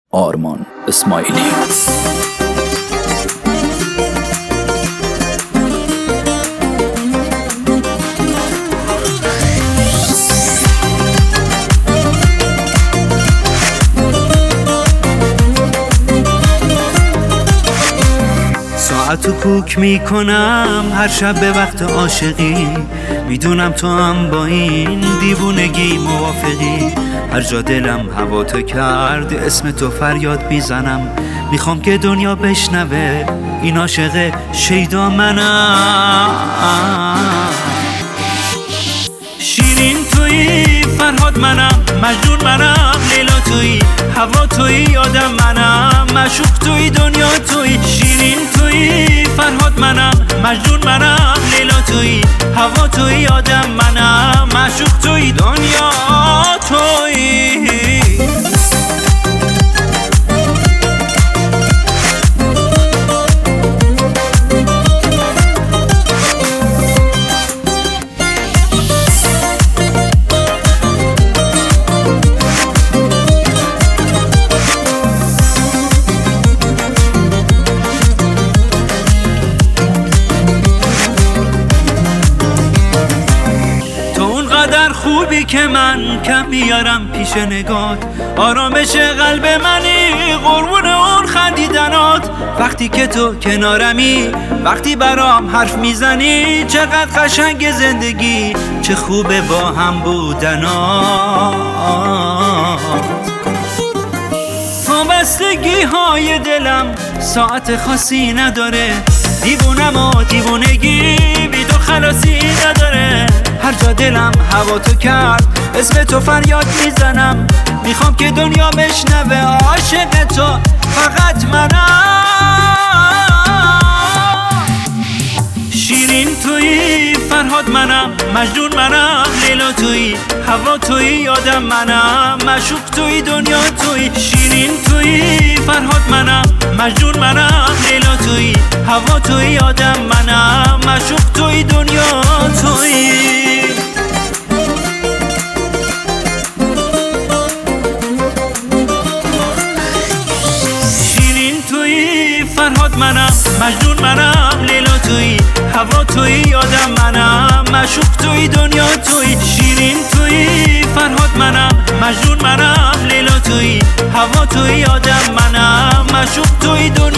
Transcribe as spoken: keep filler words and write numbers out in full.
آرمان اسماعیلی. ساعتو کوک میکنم هر شب به وقت عاشقی، میدونم تو هم با این دیوونگی موافقی. هر جا دلم هوا تو کرد اسم تو فریاد میزنم، میخوام که دنیا بشنوه این عاشق شیدا منم. شیرین تویی فرهاد منم، مجنون منم، لیلا تویی، هوا تویی، آدم منم، معشوق تویی، دنیا تویی. شیرین تویی فرهاد منم، مجنون منم، لیلا تویی، هوا تویی، آدم منم، معشوق تویی، دنیا تویی. خوبی که من کم میارم پیش نگات، آرامش قلب منی، قربون اون خندیدنات. وقتی که تو کنارمی، وقتی برام حرف میزنی، چقدر قشنگ زندگی، چه خوبه با هم بودنات. وابستگی های دلم ساعت خاصی نداره، دیوونم و دیوونگی بی تو خلاصی نداره. هر جا دلم هوا تو کرد اسم تو فریاد میزنم، میخوام که دنیا بشنوه عاشق تو فقط منم. شیرین تویی فرهاد منم، مجنون منم، لیلا تویی، هوا تویی، آدم منم، معشوق تویی، دنیا تویی. شیرین تویی فرهاد منم، مجنون منم، لیلا تویی، هوا تویی، آدم منم، معشوق تویی، دنیا تویی. فرهاد منم، مجنون منم، لیلا تویی، هوا تویی، آدم منم، معشوق تویی، دنیا تویی. شیرین تویی فرهاد منم، مجنون منم، لیلا تویی، هوا تویی، آدم منم، معشوق تویی، دنیا